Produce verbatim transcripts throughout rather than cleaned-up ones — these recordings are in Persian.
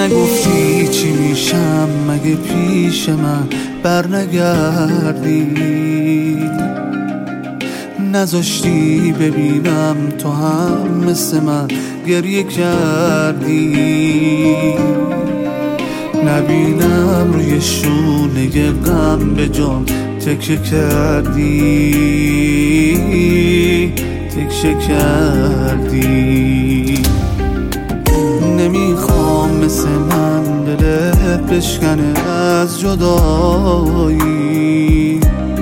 نگفتی چی میشم مگه پیش من برنگردی، نذاشتی ببینم تو هم مثل من گریه کردی، نبینم روی شونه غم به جام تکه کردی، تکه کردی. نمیخوام مثل من دلت بشکنه از جدایی،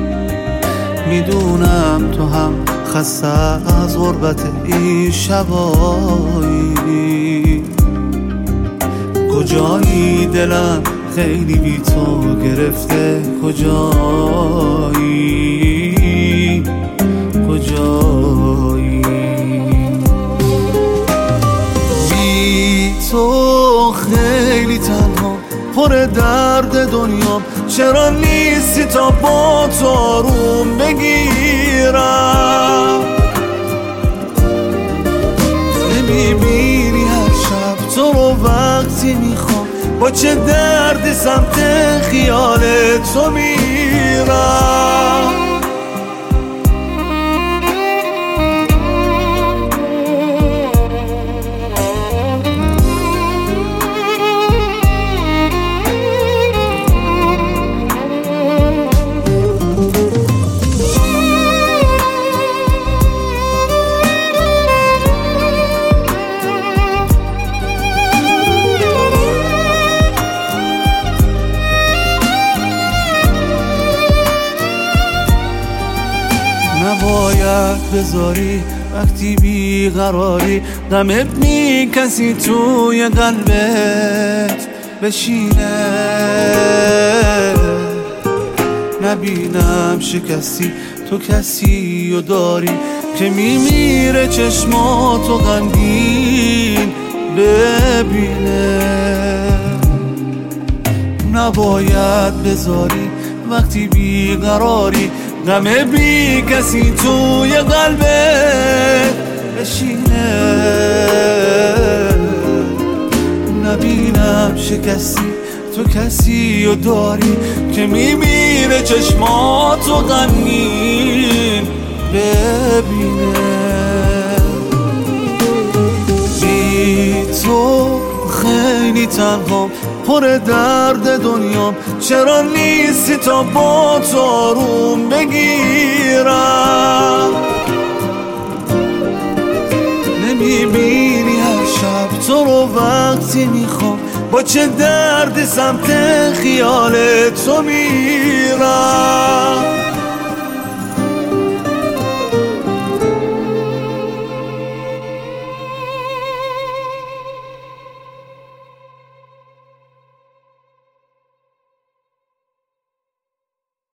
میدونم تو هم خسته از غربت این شبایی. کجایی دلم خیلی بی تو گرفته، کجایی کجایی. بی تو خیلی تنها پر درد دنیام، چرا نیستی تا با تو آروم بگیرم؟ نمیبینی هر شب تو رو وقتی میخوام، با چه دردی سمت خیال تو میرم. نباید بذاری وقتی بیقراری غمت می کسی توی قلبت بشینه، نبینم شکستی تو کسی و داری که میمیره چشماتو غمگین ببینه. نباید بذاری وقتی بیقراری غم بی کسی توی قلبت بشینه، نبینم شکستی تو کسی و داری که میمیره چشماتو غمگین ببینه. بی تو خیلی تنهام پر درد دنیام، چرا نیستی تا با تو آروم بگیرم؟ نمیبینی هر شب تو رو وقتی میخوام، با چه دردی سمت خیال تو میرم.